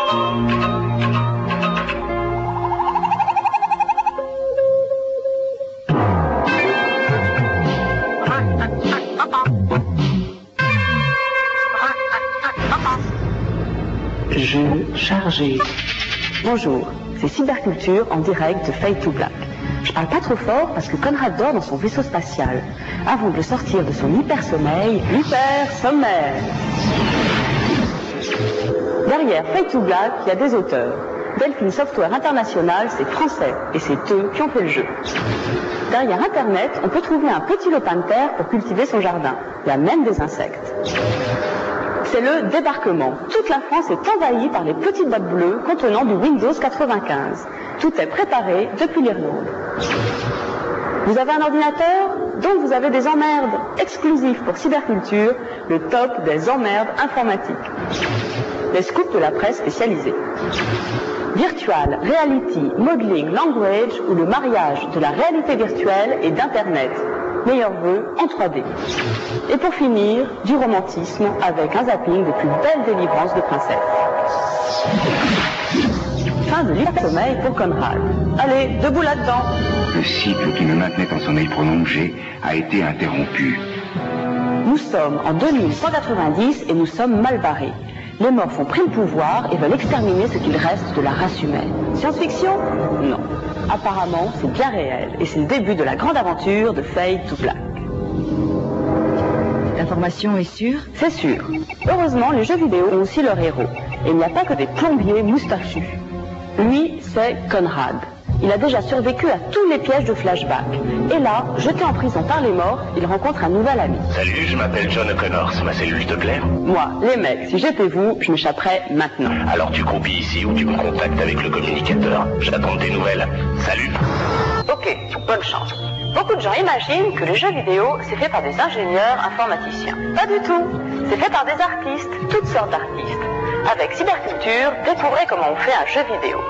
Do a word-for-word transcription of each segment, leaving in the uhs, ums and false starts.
Jeu chargé. Bonjour, c'est Cyberculture en direct de Fade to Black. Je parle pas trop fort parce que Conrad dort dans son vaisseau spatial, avant de le sortir de son hyper-sommeil, hyper-sommeil. Derrière Fade to Black, il y a des auteurs. Delphine Software International, c'est français, et c'est eux qui ont fait le jeu. Derrière Internet, on peut trouver un petit lopin de terre pour cultiver son jardin. Il y a même des insectes. C'est le débarquement. Toute la France est envahie par les petites boîtes bleues contenant du Windows quatre-vingt-quinze. Tout est préparé depuis l'Irlande. Vous avez un ordinateur? Donc vous avez des emmerdes exclusifs pour Cyberculture, le top des emmerdes informatiques. Les scoops de la presse spécialisée. Virtual, Reality, Modeling, Language ou le mariage de la réalité virtuelle et d'Internet. Meilleurs vœux en trois D. Et pour finir, du romantisme avec un zapping des plus belles délivrances de princesse. Fin de l'hyper-sommeil pour Conrad. Allez, debout là-dedans. Le cycle qui me maintenait en sommeil prolongé a été interrompu. Nous sommes en deux mille cent quatre-vingt-dix et nous sommes mal barrés. Les morts ont pris le pouvoir et veulent exterminer ce qu'il reste de la race humaine. Science-fiction? Non. Apparemment, c'est bien réel et c'est le début de la grande aventure de Fade to Black. L'information est sûre? C'est sûr. Heureusement, les jeux vidéo ont aussi leurs héros. Et il n'y a pas que des plombiers moustachus. Lui, c'est Conrad. Il a déjà survécu à tous les pièges de flashback. Et là, jeté en prison par les morts, il rencontre un nouvel ami. Salut, je m'appelle John O'Connor. Ma cellule te plaît? Moi, les mecs, si j'étais vous, je m'échapperais maintenant. Alors tu copies ici ou tu me contactes avec le communicateur. J'attends tes nouvelles. Salut. Ok, bonne chance. Beaucoup de gens imaginent que le jeu vidéo, c'est fait par des ingénieurs informaticiens. Pas du tout. C'est fait par des artistes, toutes sortes d'artistes. Avec Cyberculture, découvrez comment on fait un jeu vidéo.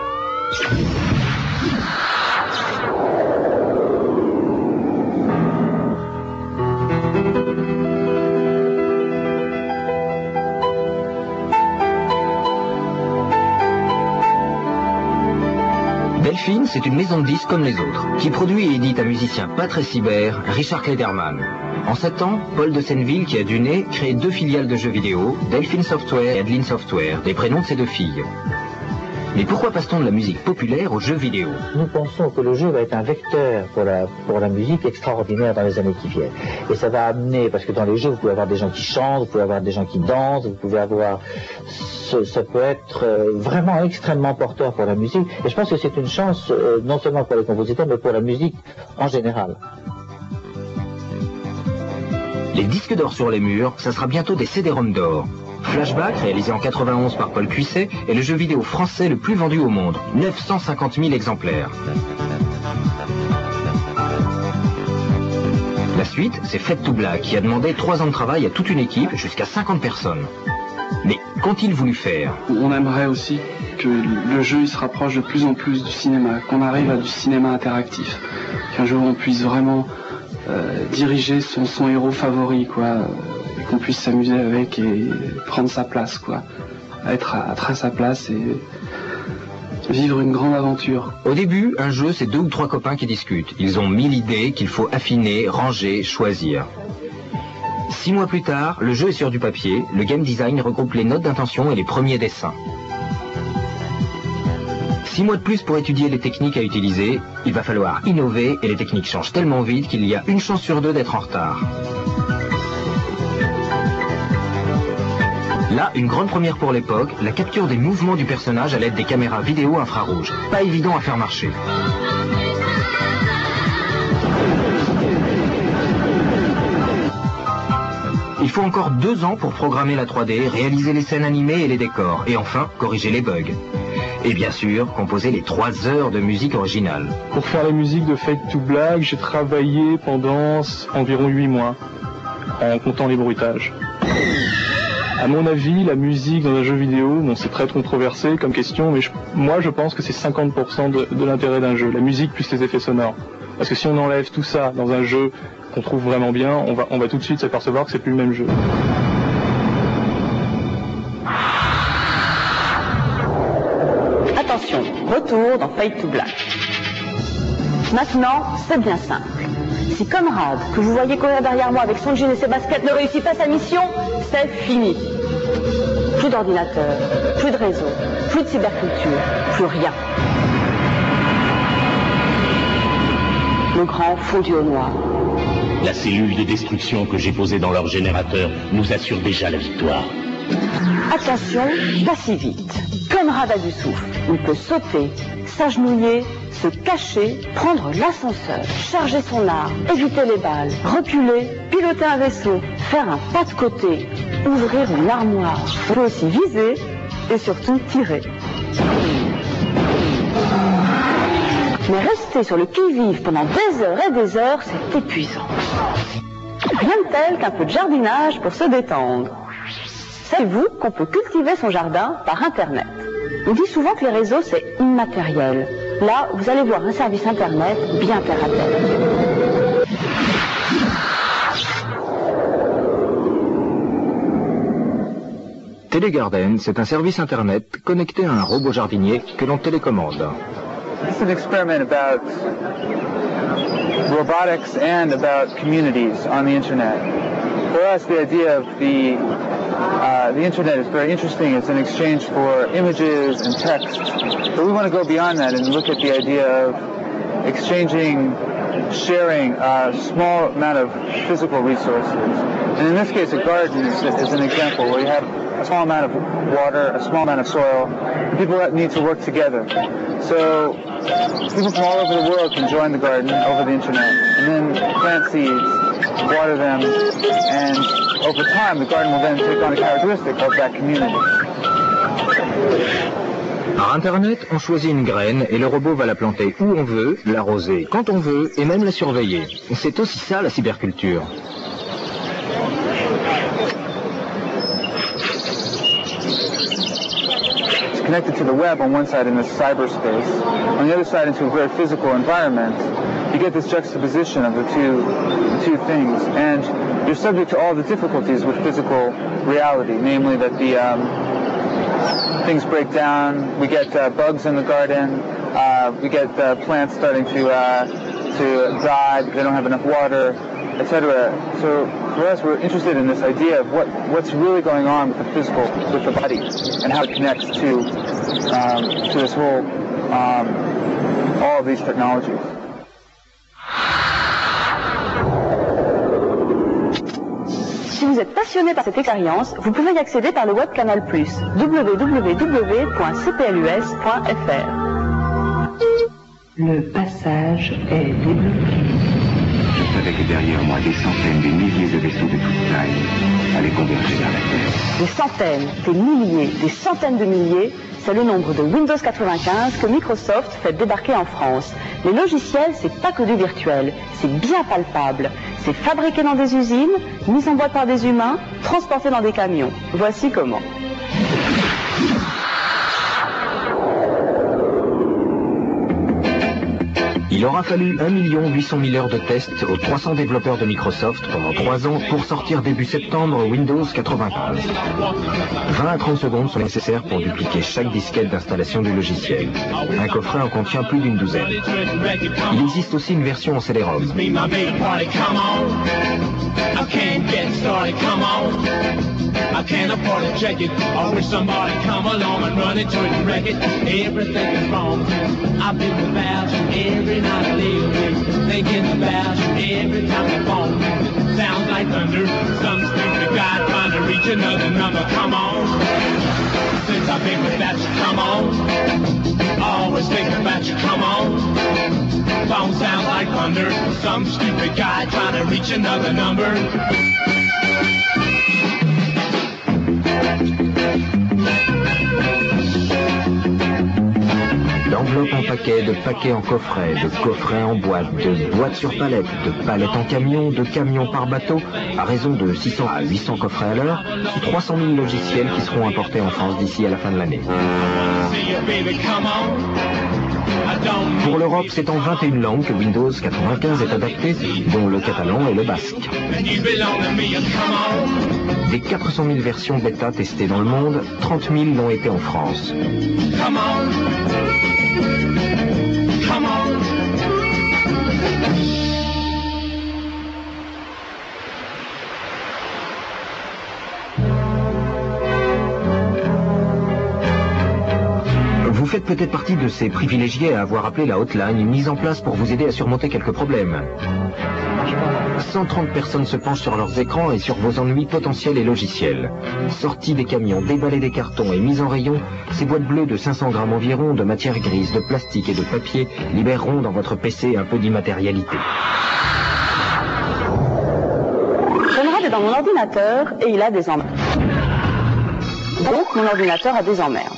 Delphine, c'est une maison de disques comme les autres, qui produit et édite un musicien pas très cyber, Richard Klederman. En sept ans, Paul de Senneville, qui a du nez, crée deux filiales de jeux vidéo, Delphine Software et Adeline Software, les prénoms de ses deux filles. Mais pourquoi passe-t-on de la musique populaire aux jeux vidéo? Nous pensons que le jeu va être un vecteur pour la, pour la musique extraordinaire dans les années qui viennent. Et ça va amener, parce que dans les jeux, vous pouvez avoir des gens qui chantent, vous pouvez avoir des gens qui dansent, vous pouvez avoir... Ce, ça peut être euh, vraiment extrêmement porteur pour la musique. Et je pense que c'est une chance, euh, non seulement pour les compositeurs, mais pour la musique en général. Les disques d'or sur les murs, ça sera bientôt des C D-ROM d'or. Flashback, réalisé en quatre-vingt-onze par Paul Cuisset, est le jeu vidéo français le plus vendu au monde, neuf cent cinquante mille exemplaires. La suite, c'est Fade to Black, qui a demandé trois ans de travail à toute une équipe, jusqu'à cinquante personnes. Mais qu'ont-ils voulu faire? On aimerait aussi que le jeu il se rapproche de plus en plus du cinéma, qu'on arrive à du cinéma interactif, qu'un jour on puisse vraiment euh, diriger son, son héros favori, quoi. Qu'on puisse s'amuser avec et prendre sa place, quoi. Être à, à sa place et vivre une grande aventure. Au début, un jeu, c'est deux ou trois copains qui discutent. Ils ont mille idées qu'il faut affiner, ranger, choisir. Six mois plus tard, le jeu est sur du papier, le game design regroupe les notes d'intention et les premiers dessins. Six mois de plus pour étudier les techniques à utiliser, il va falloir innover et les techniques changent tellement vite qu'il y a une chance sur deux d'être en retard. Là, une grande première pour l'époque, la capture des mouvements du personnage à l'aide des caméras vidéo infrarouges. Pas évident à faire marcher. Il faut encore deux ans pour programmer la trois D, réaliser les scènes animées et les décors, et enfin, corriger les bugs. Et bien sûr, composer les trois heures de musique originale. Pour faire la musique de Fade to Black, j'ai travaillé pendant environ huit mois, en comptant les bruitages. À mon avis, la musique dans un jeu vidéo, bon, c'est très controversé comme question, mais je, moi je pense que c'est cinquante pour cent de, de l'intérêt d'un jeu, la musique plus les effets sonores. Parce que si on enlève tout ça dans un jeu qu'on trouve vraiment bien, on va, on va tout de suite s'apercevoir que c'est plus le même jeu. attention, retour dans Fade to Black. Maintenant, c'est bien simple. Si Conrad, que vous voyez courir derrière moi avec son jean et ses baskets, ne réussit pas sa mission, c'est fini. Plus d'ordinateur, plus de réseau, plus de cyberculture, plus rien. Le grand fondu au noir. La cellule de destruction que j'ai posée dans leur générateur nous assure déjà la victoire. Attention, pas si vite. Conrad a du souffle. Il peut sauter, s'agenouiller, se cacher, prendre l'ascenseur, charger son arme, éviter les balles, reculer, piloter un vaisseau, faire un pas de côté, ouvrir une armoire. Il peut aussi viser et surtout tirer. Mais rester sur le qui-vive pendant des heures et des heures, c'est épuisant. Rien de tel qu'un peu de jardinage pour se détendre. Savez-vous qu'on peut cultiver son jardin par Internet? On dit souvent que les réseaux, c'est immatériel. Là, vous allez voir un service Internet bien terre à terre. Telegarden, c'est un service Internet connecté à un robot jardinier que l'on télécommande. It's an experiment about robotics and about communities on the internet. For us, the idea of the uh, the internet is very interesting. It's an exchange for images and text. But we want to go beyond that and look at the idea of exchanging, sharing a small amount of physical resources. And in this case, a garden is, is an example where you have a small amount of water, a small amount of soil, and people need to work together. So people from all over the world can join the garden over the internet and then plant seeds, water them, and over time the garden will then take on the characteristic of that community. Par Internet, on choisit une graine et le robot va la planter où on veut, l'arroser quand on veut et même la surveiller. C'est aussi ça la cyberculture. Connected to the web on one side in this cyberspace, on the other side into a very physical environment, you get this juxtaposition of the two, the two things, and you're subject to all the difficulties with physical reality, namely that the um, things break down, we get uh, bugs in the garden, uh, we get uh, plants starting to uh, to die because they don't have enough water, et cetera. So for us, we're interested in this idea of what, what's really going on with the physical, with the body, and how it connects to um, to this whole um, all of these technologies. Si vous êtes passionné par cette expérience, vous pouvez y accéder par le web Canal plus, w w w point c p l u s point f r. Le passage est débloqué. Je savais que derrière moi, des centaines, des milliers de vaisseaux de toute taille allaient converger vers la Terre. Des centaines, des milliers, des centaines de milliers, c'est le nombre de Windows quatre-vingt-quinze que Microsoft fait débarquer en France. Les logiciels, c'est pas que du virtuel, c'est bien palpable. C'est fabriqué dans des usines, mis en boîte par des humains, transporté dans des camions. Voici comment. Il aura fallu un million huit cent mille heures de tests aux trois cents développeurs de Microsoft pendant trois ans pour sortir début septembre Windows quatre-vingt-quinze. vingt à trente secondes sont nécessaires pour dupliquer chaque disquette d'installation du logiciel. Un coffret en contient plus d'une douzaine. Il existe aussi une version en C D-ROM. I can't afford to check it. I wish somebody come along and run into it and wreck it. Everything is wrong. I've been about you every night I live, thinking about you every time the phone rings. Sounds like thunder. Some stupid guy trying to reach another number. Come on. Since I've been without you, come on. Always thinking about you, come on. Phone sounds like thunder. Some stupid guy trying to reach another number. D'enveloppe en paquet, de paquets en coffret, de coffrets en boîte, de boîtes sur palettes, de palettes en camion, de camions par bateau, à raison de six cents à huit cents coffrets à l'heure, trois cent mille logiciels qui seront importés en France d'ici à la fin de l'année. Pour l'Europe, c'est en vingt et une langues que Windows quatre-vingt-quinze est adapté, dont le catalan et le basque. Des quatre cent mille versions bêta testées dans le monde, trente mille l'ont été en France. Vous faites peut-être partie de ces privilégiés à avoir appelé la hotline mise en place pour vous aider à surmonter quelques problèmes. cent trente personnes se penchent sur leurs écrans et sur vos ennuis potentiels et logiciels. Sorties des camions, déballées des cartons et mises en rayon, ces boîtes bleues de cinq cents grammes environ de matière grise, de plastique et de papier libéreront dans votre P C un peu d'immatérialité. Conrad est dans mon ordinateur et il a des emmerdes. Donc mon ordinateur a des emmerdes.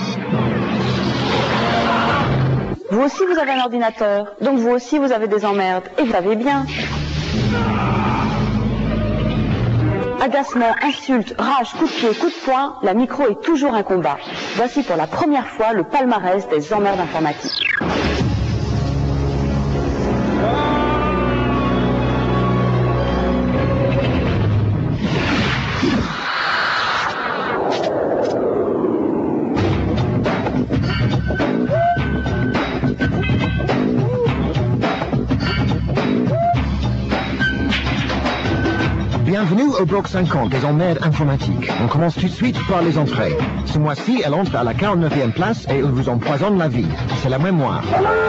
Vous aussi vous avez un ordinateur, donc vous aussi vous avez des emmerdes, et vous savez bien. Agacement, insulte, rage, coup de pied, coup de poing, la micro est toujours un combat. Voici pour la première fois le palmarès des emmerdes informatiques. Bienvenue au bloc cinquante des emmerdes informatiques. On commence tout de suite par les entrées. Ce mois-ci, elle entre à la quarante-neuvième place et elle vous empoisonne la vie. C'est la mémoire.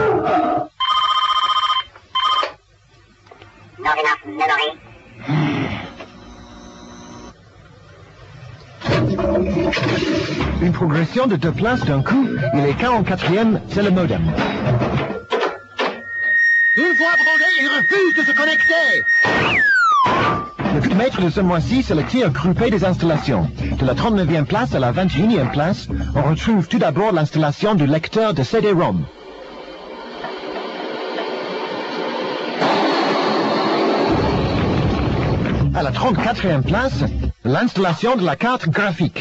Une progression de deux places d'un coup, il est quarante-quatrième, c'est le modem. Une fois branché, il refuse de se connecter. Le maître de ce mois-ci, c'est le tir groupé des installations. De la trente-neuvième place à la vingt et unième place, on retrouve tout d'abord l'installation du lecteur de C D ROM. À la trente-quatrième place, l'installation de la carte graphique.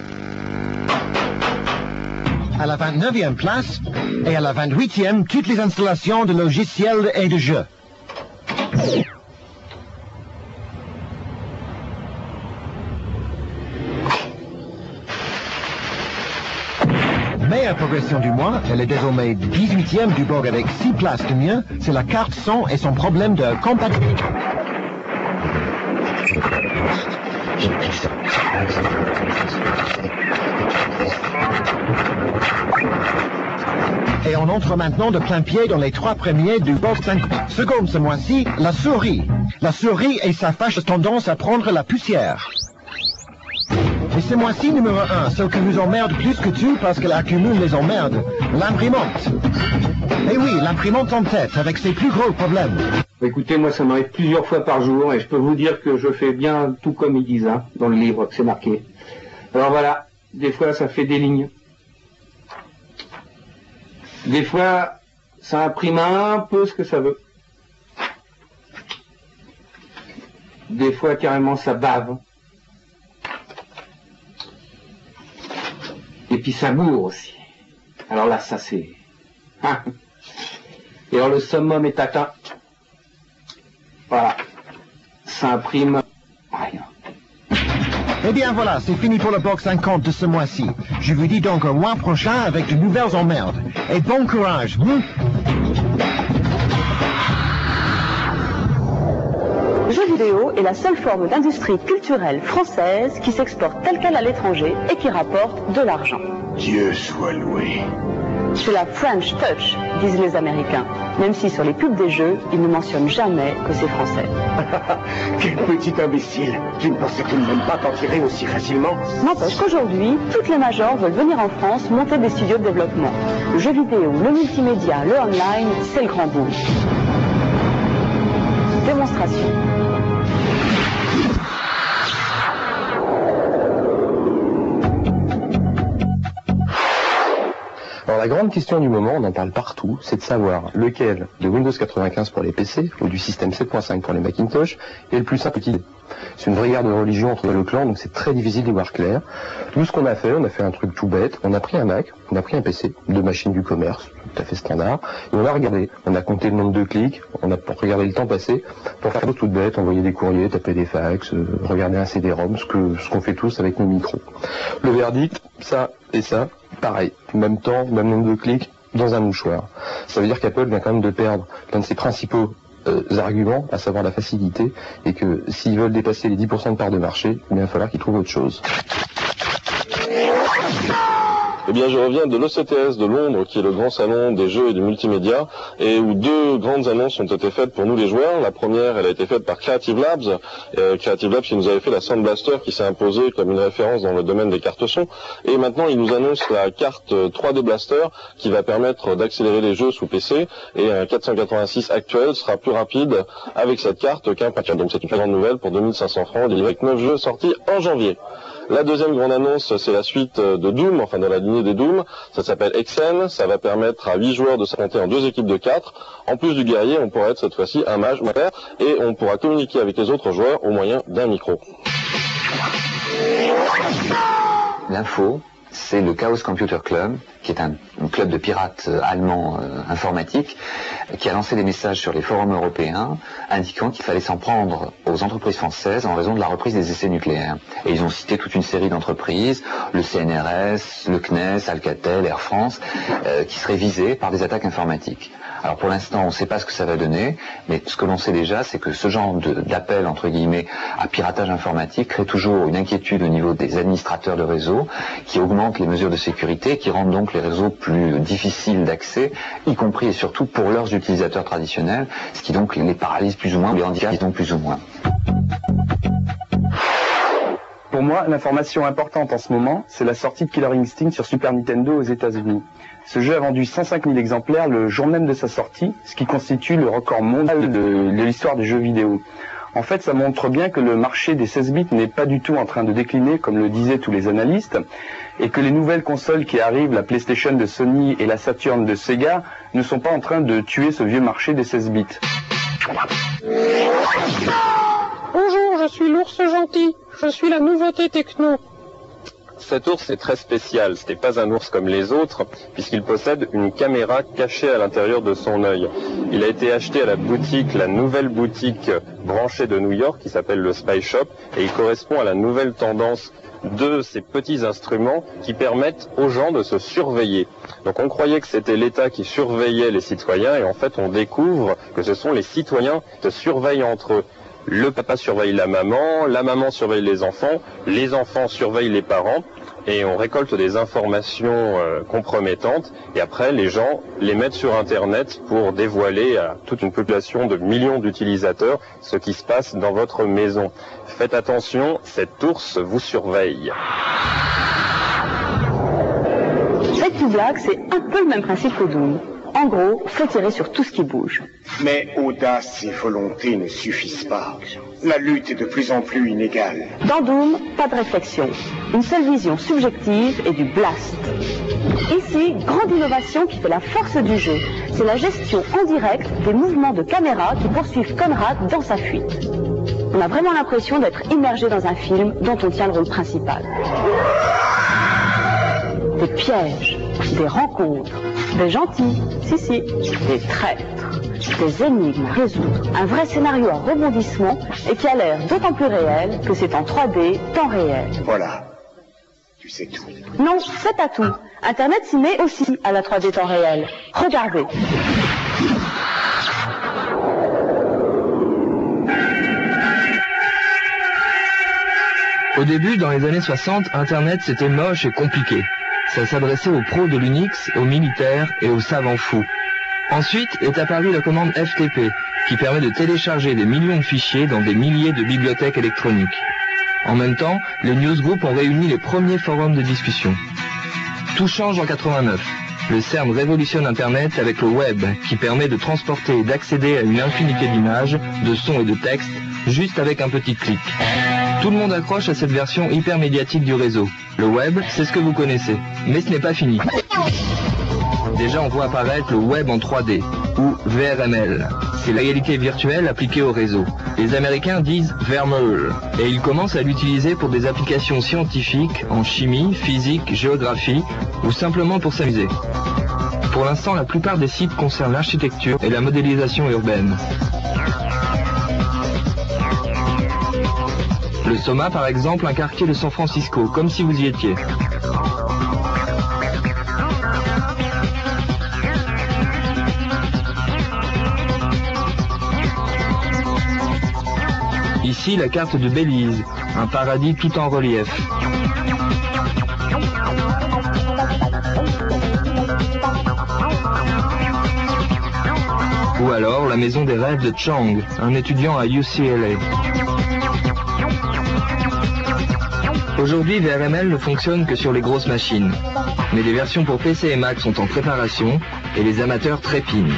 À la vingt-neuvième place et à la vingt-huitième, toutes les installations de logiciels et de jeux. Meilleure progression du mois, elle est désormais dix-huitième du blog avec six places de mieux, c'est la carte son et son problème de compatibilité. Et on entre maintenant de plein pied dans les trois premiers du blog cinquante. Seconde ce mois-ci, la souris. La souris et sa fâcheuse tendance à prendre la poussière. Et ce mois-ci, numéro un, ce qui vous emmerde plus que tout parce qu'elle accumule les emmerdes, l'imprimante. Et oui, l'imprimante en tête, avec ses plus gros problèmes. Écoutez, moi ça m'arrive plusieurs fois par jour et je peux vous dire que je fais bien tout comme ils disent, hein, dans le livre que c'est marqué. Alors voilà, des fois ça fait des lignes. Des fois, ça imprime un peu ce que ça veut. Des fois, carrément, ça bave. Et puis ça bourre aussi. Alors là, ça c'est... Hein. Et alors le summum est atteint. Voilà. Ça imprime rien. Eh bien voilà, c'est fini pour le bloc cinquante de ce mois-ci. Je vous dis donc au mois prochain avec de nouvelles emmerdes. Et bon courage. Hmm? Le jeu vidéo est la seule forme d'industrie culturelle française qui s'exporte telle qu'elle à l'étranger et qui rapporte de l'argent. Dieu soit loué. C'est la French Touch, disent les Américains, même si sur les pubs des jeux, ils ne mentionnent jamais que c'est français. Quel petit imbécile. Tu ne pensais tout de même pas t'en tirer aussi facilement? N'empêche qu'aujourd'hui, toutes les majors veulent venir en France monter des studios de développement. Le jeu vidéo, le multimédia, le online, c'est le grand boom. Démonstration. Alors la grande question du moment, on en parle partout, c'est de savoir lequel de Windows quatre-vingt-quinze pour les P C ou du système sept point cinq pour les Macintosh est le plus simple à utiliser. C'est une vraie guerre de religion entre le clan, donc c'est très difficile d'y voir clair. Tout ce qu'on a fait, on a fait un truc tout bête, on a pris un Mac, on a pris un P C, deux machines du commerce, tout à fait standard, et on a regardé, on a compté le nombre de clics, on a regardé le temps passé, pour faire des choses toutes bêtes, envoyer des courriers, taper des fax, euh, regarder un C D ROM, ce que ce qu'on fait tous avec nos micros. Le verdict, ça et ça, pareil, même temps, même nombre de clics, dans un mouchoir. Ça veut dire qu'Apple vient quand même de perdre l'un de ses principaux euh, arguments, à savoir la facilité, et que s'ils veulent dépasser les dix pour cent de part de marché, il va falloir qu'ils trouvent autre chose. Eh bien, je reviens de l'E C T S de Londres, qui est le grand salon des jeux et du multimédia, et où deux grandes annonces ont été faites pour nous les joueurs. La première, elle a été faite par Creative Labs, euh, Creative Labs qui nous avait fait la Sound Blaster, qui s'est imposée comme une référence dans le domaine des cartes son. Et maintenant, ils nous annoncent la carte trois D Blaster, qui va permettre d'accélérer les jeux sous P C, et un quatre cent quatre-vingt-six actuel sera plus rapide avec cette carte qu'un patch. Donc c'est une très grande nouvelle pour deux mille cinq cents francs, délivré avec neuf jeux sortis en janvier. La deuxième grande annonce, c'est la suite de Doom, enfin dans la lignée des Doom. Ça s'appelle Exen, ça va permettre à huit joueurs de s'affronter en deux équipes de quatre. En plus du guerrier, on pourra être cette fois-ci un mage ou un père, et on pourra communiquer avec les autres joueurs au moyen d'un micro. L'info, c'est le Chaos Computer Club, qui est un, un club de pirates euh, allemands euh, informatiques, qui a lancé des messages sur les forums européens indiquant qu'il fallait s'en prendre aux entreprises françaises en raison de la reprise des essais nucléaires. Et ils ont cité toute une série d'entreprises, le C N R S, le C N E S, Alcatel, Air France, euh, qui seraient visées par des attaques informatiques. Alors pour l'instant, on ne sait pas ce que ça va donner, mais ce que l'on sait déjà, c'est que ce genre de, d'appel, entre guillemets, à piratage informatique crée toujours une inquiétude au niveau des administrateurs de réseau, qui augmente les mesures de sécurité, qui rendent donc les réseaux plus difficiles d'accès, y compris et surtout pour leurs utilisateurs traditionnels, ce qui donc les paralyse plus ou moins, ou les handicape donc plus ou moins. Pour moi, l'information importante en ce moment, c'est la sortie de Killer Instinct sur Super Nintendo aux États-Unis. Ce jeu a vendu cent cinq mille exemplaires le jour même de sa sortie, ce qui constitue le record mondial de, de l'histoire des jeux vidéo. En fait, ça montre bien que le marché des seize bits n'est pas du tout en train de décliner, comme le disaient tous les analystes, et que les nouvelles consoles qui arrivent, la PlayStation de Sony et la Saturn de Sega, ne sont pas en train de tuer ce vieux marché des seize bits. Bonjour, je suis l'ours gentil. Je suis la nouveauté techno. Cet ours est très spécial, ce n'est pas un ours comme les autres, puisqu'il possède une caméra cachée à l'intérieur de son œil. Il a été acheté à la boutique, la nouvelle boutique branchée de New York, qui s'appelle le Spy Shop, et il correspond à la nouvelle tendance de ces petits instruments qui permettent aux gens de se surveiller. Donc on croyait que c'était l'État qui surveillait les citoyens, et en fait on découvre que ce sont les citoyens qui se surveillent entre eux. Le papa surveille la maman, la maman surveille les enfants, les enfants surveillent les parents, et on récolte des informations euh, compromettantes, et après les gens les mettent sur Internet pour dévoiler à toute une population de millions d'utilisateurs ce qui se passe dans votre maison. Faites attention, cet ours vous surveille. Fake to Black, c'est un peu le même principe que Doom. En gros, faut tirer sur tout ce qui bouge. Mais audace et volonté ne suffisent pas. La lutte est de plus en plus inégale. Dans Doom, pas de réflexion. Une seule vision subjective et du blast. Ici, grande innovation qui fait la force du jeu. C'est la gestion en direct des mouvements de caméra qui poursuivent Conrad dans sa fuite. On a vraiment l'impression d'être immergé dans un film dont on tient le rôle principal. Des pièges, des rencontres, des gentils, si si, des traîtres, des énigmes à résoudre, un vrai scénario à rebondissement et qui a l'air d'autant plus réel que c'est en trois D, temps réel. Voilà, tu sais tout. Non, c'est pas tout. Internet s'y met aussi à la trois D temps réel. Regardez. Au début, dans les années soixante, Internet c'était moche et compliqué. Ça s'adressait aux pros de l'Unix, aux militaires et aux savants fous. Ensuite est apparue la commande F T P, qui permet de télécharger des millions de fichiers dans des milliers de bibliothèques électroniques. En même temps, les newsgroups ont réuni les premiers forums de discussion. Tout change en quatre-vingt-neuf. Le CERN révolutionne Internet avec le web, qui permet de transporter et d'accéder à une infinité d'images, de sons et de textes, juste avec un petit clic. Tout le monde accroche à cette version hyper médiatique du réseau. Le web, c'est ce que vous connaissez. Mais ce n'est pas fini. Déjà, on voit apparaître le web en trois D, ou V R M L. C'est la réalité virtuelle appliquée au réseau. Les Américains disent V R M L et ils commencent à l'utiliser pour des applications scientifiques en chimie, physique, géographie ou simplement pour s'amuser. Pour l'instant, la plupart des sites concernent l'architecture et la modélisation urbaine. Le Soma, par exemple, un quartier de San Francisco, comme si vous y étiez. Ici, la carte de Belize, un paradis tout en relief. Ou alors la maison des rêves de Chang, un étudiant à U C L A. Aujourd'hui, V R M L ne fonctionne que sur les grosses machines. Mais des versions pour P C et Mac sont en préparation et les amateurs trépignent.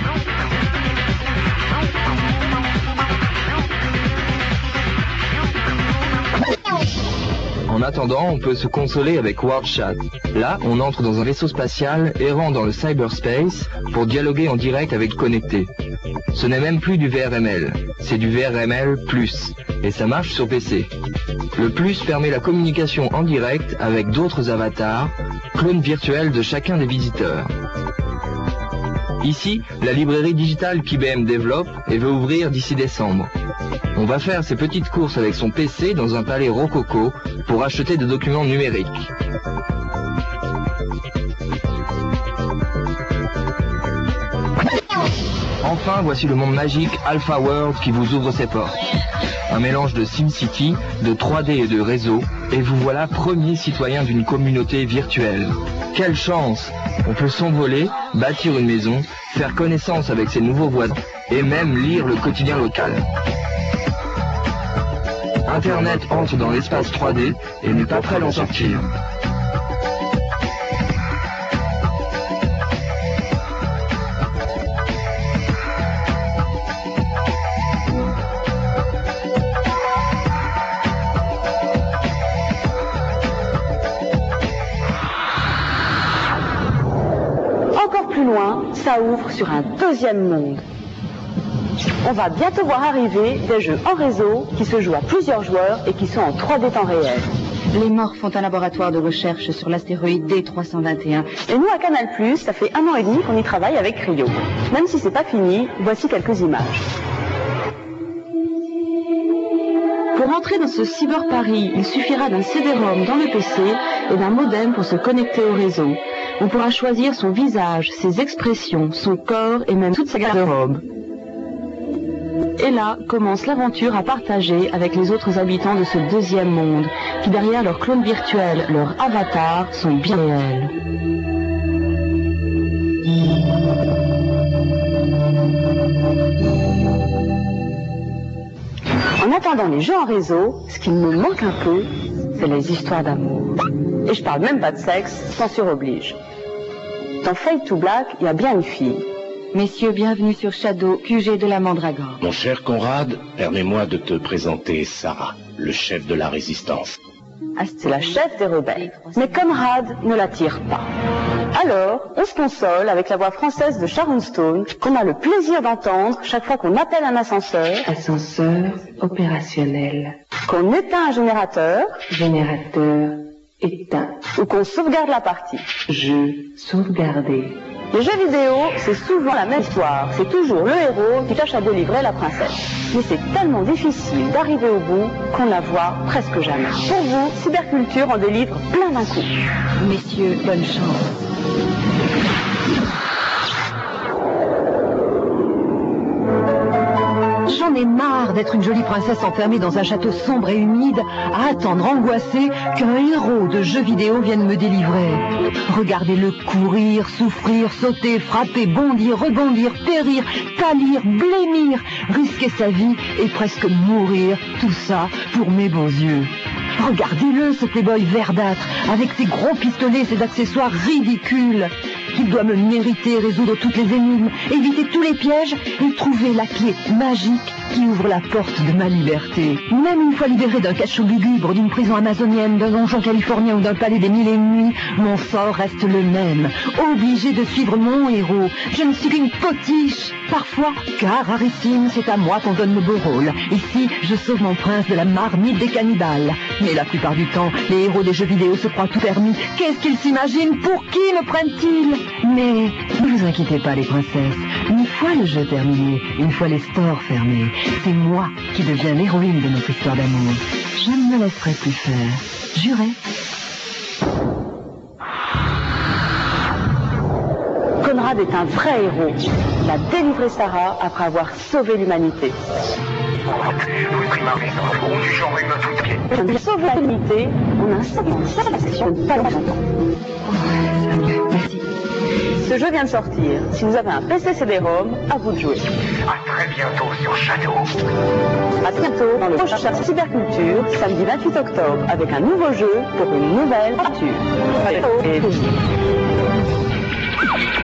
En attendant, on peut se consoler avec WorldChat. Là, on entre dans un vaisseau spatial errant dans le cyberspace pour dialoguer en direct avec Connecté. Ce n'est même plus du V R M L, c'est du V R M L plus, et ça marche sur P C. Le plus permet la communication en direct avec d'autres avatars, clones virtuels de chacun des visiteurs. Ici, la librairie digitale qu'I B M développe et veut ouvrir d'ici décembre. On va faire ses petites courses avec son P C dans un palais rococo pour acheter des documents numériques. Enfin, voici le monde magique Alpha World qui vous ouvre ses portes. Un mélange de SimCity, de trois D et de réseau, et vous voilà premier citoyen d'une communauté virtuelle. Quelle chance! On peut s'envoler, bâtir une maison, faire connaissance avec ses nouveaux voisins, et même lire le quotidien local. Internet entre dans l'espace trois D et n'est pas prêt d'en sortir. Encore plus loin, ça ouvre sur un deuxième monde. On va bientôt voir arriver des jeux en réseau qui se jouent à plusieurs joueurs et qui sont en trois D temps réel. Les Morts font un laboratoire de recherche sur l'astéroïde D trois cent vingt et un. Et nous, à Canal plus, ça fait un an et demi qu'on y travaille avec Rio. Même si c'est pas fini, voici quelques images. Pour entrer dans ce Cyber Paris, il suffira d'un C D ROM dans le P C et d'un modem pour se connecter au réseau. On pourra choisir son visage, ses expressions, son corps et même toute sa garde-robe. Et là commence l'aventure à partager avec les autres habitants de ce deuxième monde, qui derrière leur clone virtuel, leur avatar, sont bien réels. En attendant les jeux en réseau, ce qui me manque un peu, c'est les histoires d'amour. Et je parle même pas de sexe, censure oblige. Dans Fade to Black, il y a bien une fille. Messieurs, bienvenue sur Shadow, Q G de la Mandragore. Mon cher Conrad, permets-moi de te présenter Sarah, le chef de la résistance. Ah, c'est la chef des rebelles. Mais Conrad ne l'attire pas. Alors, on se console avec la voix française de Sharon Stone, qu'on a le plaisir d'entendre chaque fois qu'on appelle un ascenseur. Ascenseur opérationnel. Qu'on éteint un générateur. Générateur éteint. Ou qu'on sauvegarde la partie. Jeu sauvegardé. Les jeux vidéo, c'est souvent la même histoire. C'est toujours le héros qui tâche à délivrer la princesse. Mais c'est tellement difficile d'arriver au bout qu'on ne la voit presque jamais. Pour vous, Cyberculture en délivre plein d'un coup. Messieurs, bonne chance. J'en ai marre d'être une jolie princesse enfermée dans un château sombre et humide, à attendre angoissée qu'un héros de jeux vidéo vienne me délivrer. Regardez-le courir, souffrir, sauter, frapper, bondir, rebondir, périr, pâlir, blêmir, risquer sa vie et presque mourir, tout ça pour mes beaux yeux. Regardez-le, ce playboy verdâtre, avec ses gros pistolets, ses accessoires ridicules. qu'il doit me mériter, résoudre toutes les énigmes, éviter tous les pièges et trouver la clé magique qui ouvre la porte de ma liberté. Même une fois libéré d'un cachot lugubre, d'une prison amazonienne, d'un donjon californien ou d'un palais des mille et une nuits, mon sort reste le même. Obligé de suivre mon héros. Je ne suis qu'une potiche. Parfois, car rarissime, c'est à moi qu'on donne le beau rôle. Ici, je sauve mon prince de la marmite des cannibales. Mais la plupart du temps, les héros des jeux vidéo se croient tout permis. Qu'est-ce qu'ils s'imaginent? Pour qui me prennent-ils? Mais ne vous inquiétez pas, les princesses. Une fois le jeu terminé, une fois les stores fermés, c'est moi qui deviens l'héroïne de notre histoire d'amour. Je ne me laisserai plus faire. Jurez. Conrad est un vrai héros. Il a délivré Sarah après avoir sauvé l'humanité. Il a sauvé l'humanité en un seul de pas longtemps. Merci. Ce jeu vient de sortir. Si vous avez un P C C D ROM, à vous de jouer. À très bientôt sur Shadow. À bientôt dans le prochain Cyberculture, samedi vingt-huit octobre, avec un nouveau jeu pour une nouvelle aventure.